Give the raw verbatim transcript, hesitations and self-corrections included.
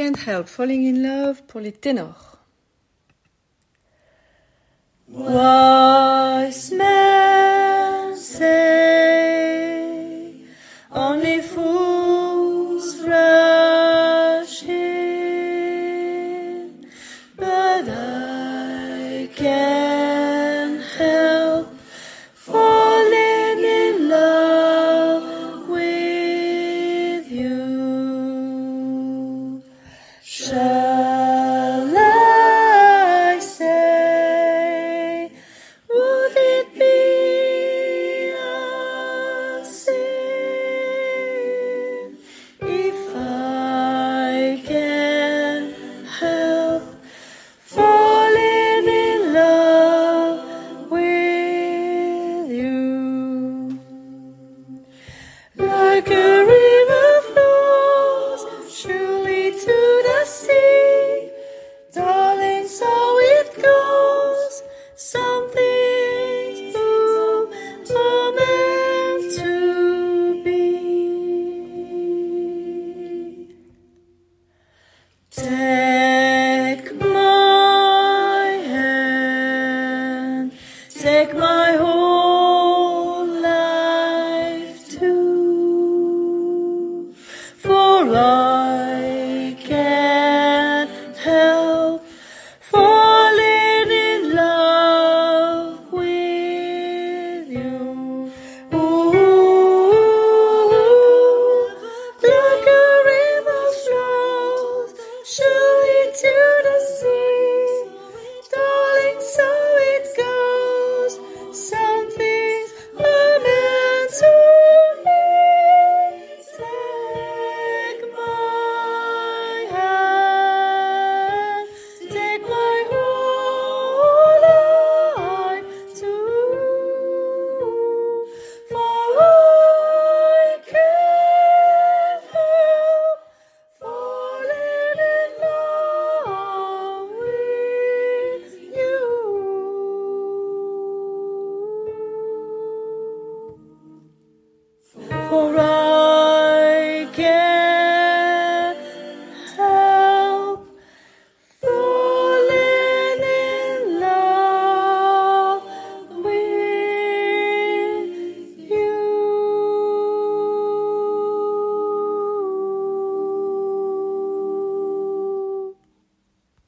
Can't Help Falling in Love pour les ténors. Wise men say only fools rush in, but I can't help falling in love with you. Shall I say, would it be a sin if I can't help falling in love with you? Like a river flows surely to the sea, darling, so it goes. Some things are meant to be. Tell